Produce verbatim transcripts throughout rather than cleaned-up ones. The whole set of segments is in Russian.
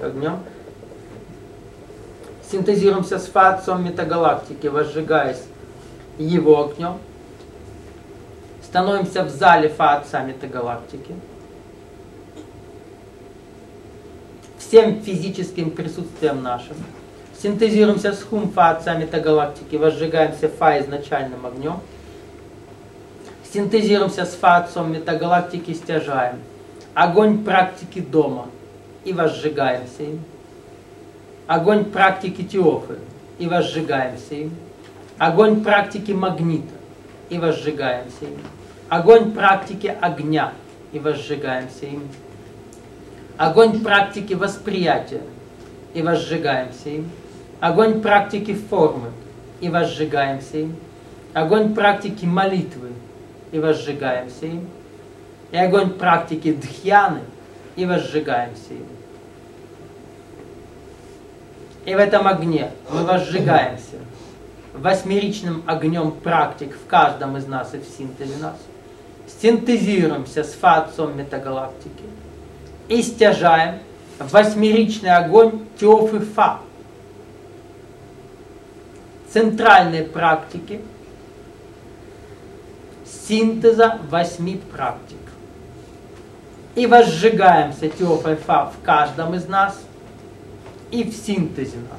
огнем. Синтезируемся с Фа-отцом метагалактики, возжигаясь его огнем. Становимся в зале Фа-отца метагалактики. Всем физическим присутствием нашим. Синтезируемся с Хум Фа-отца метагалактики, возжигаемся Фа изначальным огнем. Синтезируемся с Фа-отцом метагалактики, стяжаем огонь практики дома и возжигаемся им. Огонь практики Теофы и возжигаемся им. Огонь практики магнита и возжигаемся им. Огонь практики огня и возжигаемся им. Огонь практики восприятия и возжигаемся им. Огонь практики формы и возжигаемся им. Огонь практики молитвы и возжигаемся им. И огонь практики дхьяны и возжигаемся им. И в этом огне мы возжигаемся восьмеричным огнем практик в каждом из нас и в синтезе нас. Синтезируемся с Фа-отцом метагалактики и стяжаем восьмеричный огонь Теофы Фа. Центральной практики синтеза восьми практик. И возжигаемся Теофой Фа в каждом из нас и в синтезе нас.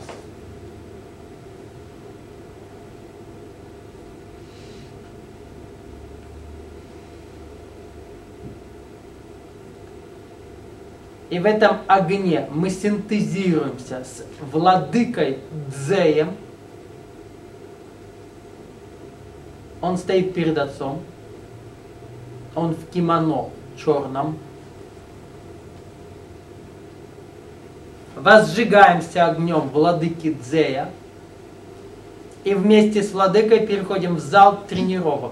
И в этом огне мы синтезируемся с владыкой Дзеем. Он стоит перед отцом. Он в кимоно черном. Возжигаемся огнем владыки Дзея. И вместе с владыкой переходим в зал тренировок.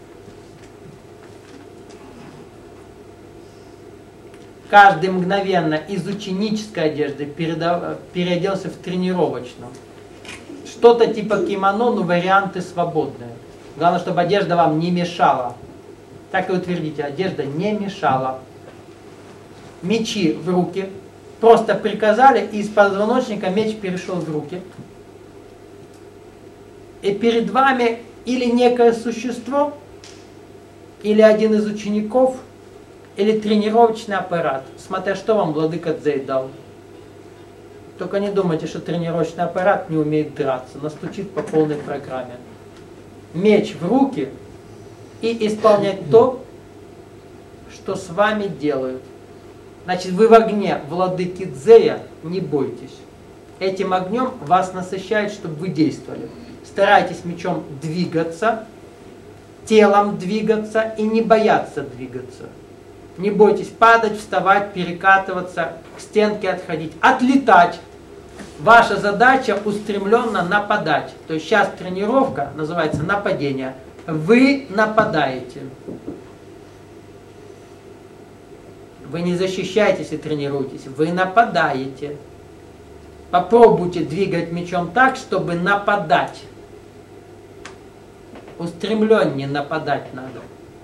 Каждый мгновенно из ученической одежды переоделся в тренировочную. Что-то типа кимоно, но варианты свободные. Главное, чтобы одежда вам не мешала. Так и утвердите, одежда не мешала. Мечи в руки. Просто приказали, и из позвоночника меч перешел в руки. И перед вами или некое существо, или один из учеников, или тренировочный аппарат, смотря что вам владыка Дзей дал. Только не думайте, что тренировочный аппарат не умеет драться, настучит по полной программе. Меч в руки и исполнять то, что с вами делают. Значит, вы в огне владыки Дзея, не бойтесь. Этим огнем вас насыщает, чтобы вы действовали. Старайтесь мечом двигаться, телом двигаться и не бояться двигаться. Не бойтесь падать, вставать, перекатываться, к стенке отходить, отлетать. Ваша задача устремленно нападать. То есть сейчас тренировка называется нападение. Вы нападаете. Вы не защищаетесь и тренируетесь, вы нападаете. Попробуйте двигать мечом так, чтобы нападать. Устремленнее нападать надо.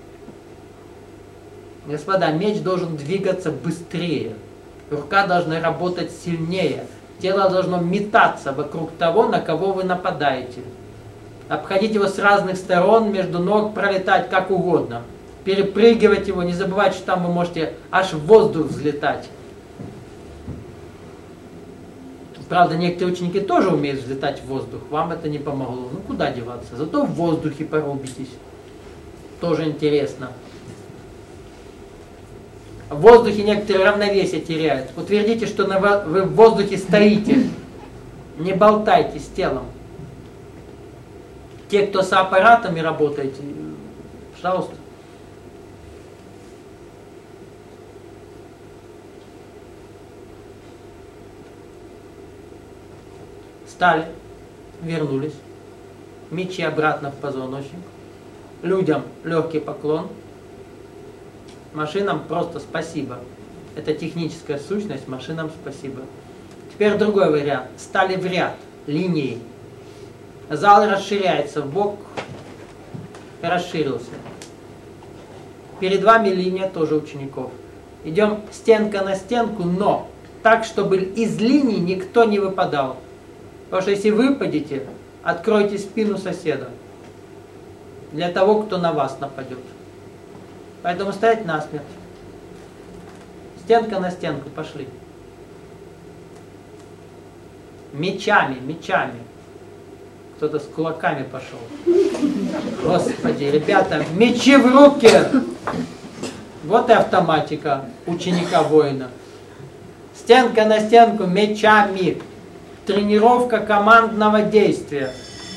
Господа, меч должен двигаться быстрее. Рука должна работать сильнее. Тело должно метаться вокруг того, на кого вы нападаете. Обходить его с разных сторон, между ног пролетать как угодно. Перепрыгивать его, не забывайте, что там вы можете аж в воздух взлетать. Правда, некоторые ученики тоже умеют взлетать в воздух. Вам это не помогло. Ну куда деваться? Зато в воздухе порубитесь. Тоже интересно. В воздухе некоторые равновесие теряют. Утвердите, что вы в воздухе стоите. Не болтайте с телом. Те, кто с аппаратами работаете, пожалуйста. Встали, вернулись. Мечи обратно в позвоночник. Людям легкий поклон. Машинам просто спасибо. Это техническая сущность, машинам спасибо. Теперь другой вариант. Стали в ряд, линией. Зал расширяется в бок, расширился. Перед вами линия тоже учеников. Идем стенка на стенку, но так, чтобы из линий никто не выпадал. Потому что если выпадете, откройте спину соседа. Для того, кто на вас нападет. Поэтому стоять насмерть. Стенка на стенку, пошли. Мечами, мечами. Кто-то с кулаками пошел. Господи, ребята, мечи в руки! Вот и автоматика ученика-воина. Стенка на стенку, мечами. Тренировка командного действия.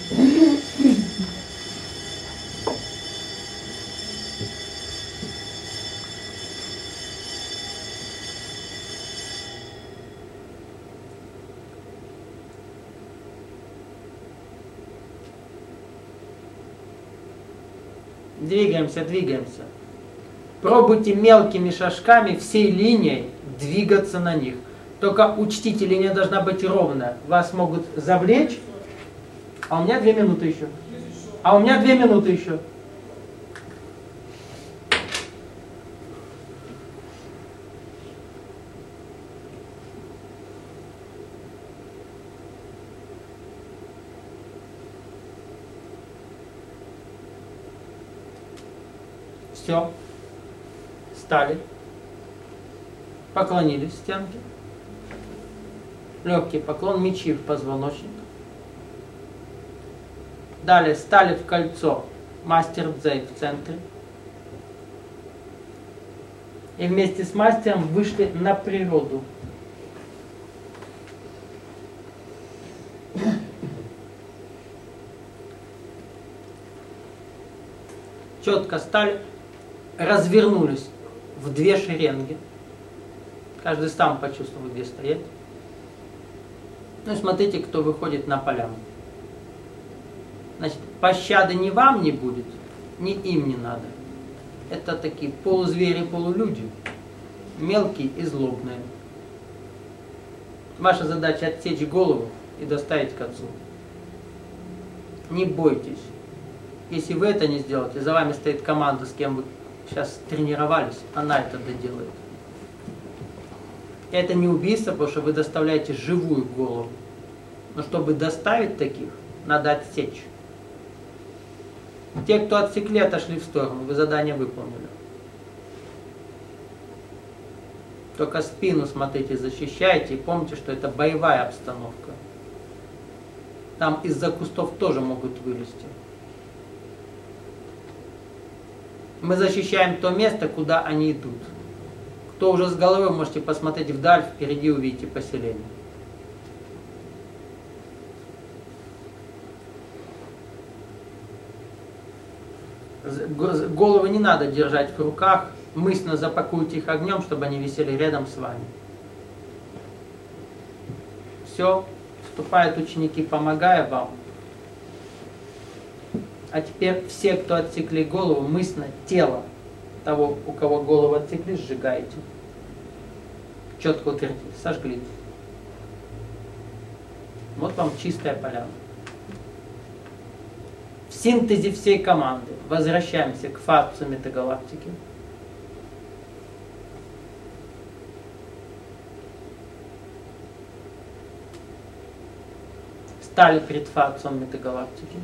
Двигаемся, двигаемся. Пробуйте мелкими шажками всей линией двигаться на них. Только учтите, линия должна быть ровная. Вас могут завлечь. А у меня две минуты еще. А у меня две минуты еще. Все. Стали. Поклонились стенке. Легкий поклон, мечи в позвоночник. Далее стали в кольцо. Мастер Цзэй в центре. И вместе с мастером вышли на природу. Четко стали. Развернулись в две шеренги. Каждый сам почувствовал, где стоять. Ну и смотрите, кто выходит на поляну. Значит, пощады ни вам не будет, ни им не надо. Это такие полузвери, полулюди. Мелкие и злобные. Ваша задача отсечь голову и доставить к отцу. Не бойтесь. Если вы это не сделаете, за вами стоит команда, с кем вы сейчас тренировались, она это доделает. Это не убийство, потому что вы доставляете живую голову. Но чтобы доставить таких, надо отсечь. Те, кто отсекли, отошли в сторону, вы задание выполнили. Только спину, смотрите, защищайте и помните, что это боевая обстановка. Там из-за кустов тоже могут вылезти. Мы защищаем то место, куда они идут. Кто уже с головой, можете посмотреть вдаль, впереди увидите поселение. Головы не надо держать в руках, мысленно запакуйте их огнем, чтобы они висели рядом с вами. Все, вступают ученики, помогая вам. А теперь все, кто отсекли голову, мысленно тело того, у кого голову отсекли, сжигаете. Четко утвердите, сожгли. Вот вам чистая поляна. В синтезе всей команды возвращаемся к фацию метагалактики. Стали перед фацией метагалактики.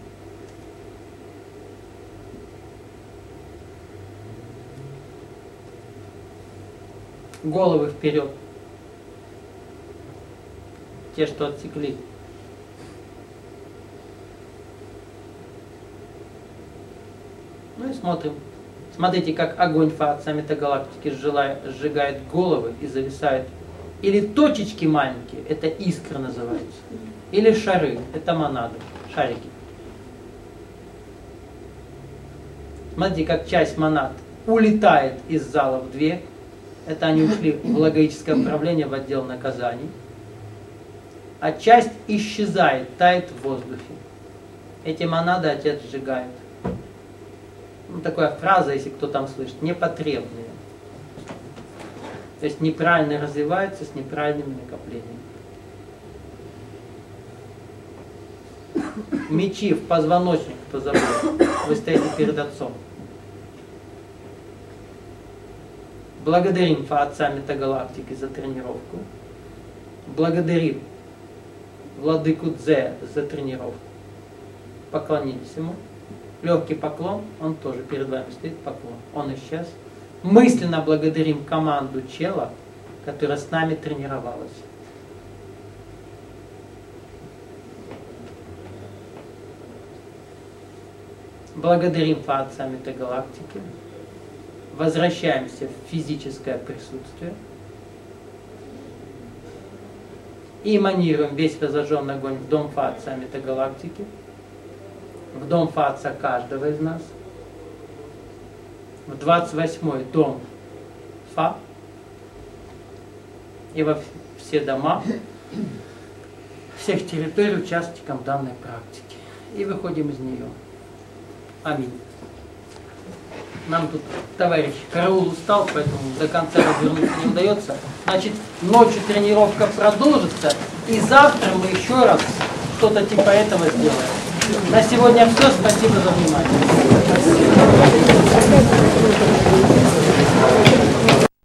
Головы вперед. Те, что отсекли. Ну и смотрим. Смотрите, как огонь фация метагалактики сжигает головы и зависает. Или точечки маленькие, это искры называются. Или шары, это монады, шарики. Смотрите, как часть монад улетает из зала в дверь. Это они ушли в логическое управление, в отдел наказаний. А часть исчезает, тает в воздухе. Эти монады отец сжигает. Ну, такая фраза, если кто там слышит, непотребные. То есть неправильно развиваются с неправильными накоплениями. Мечи в позвоночник, кто забыл. Вы стоите перед отцом. Благодарим Фа-Отца Метагалактики за тренировку. Благодарим Владыку Дзе за тренировку. Поклонились ему. Легкий поклон, он тоже перед вами стоит, поклон. Он исчез. Мысленно благодарим команду Чела, которая с нами тренировалась. Благодарим Фа-Отца Метагалактики. Возвращаемся в физическое присутствие. И эманируем весь разожженный огонь в дом Фа-Отца Метагалактики, в дом Фа-Отца каждого из нас, в двадцать восьмой дом Фа и во все дома, всех территорий участникам данной практики. И выходим из нее. Аминь. Нам тут товарищ караул устал, поэтому до конца развернуться не удается. Значит, ночью тренировка продолжится, и завтра мы еще раз что-то типа этого сделаем. На сегодня все. Спасибо за внимание.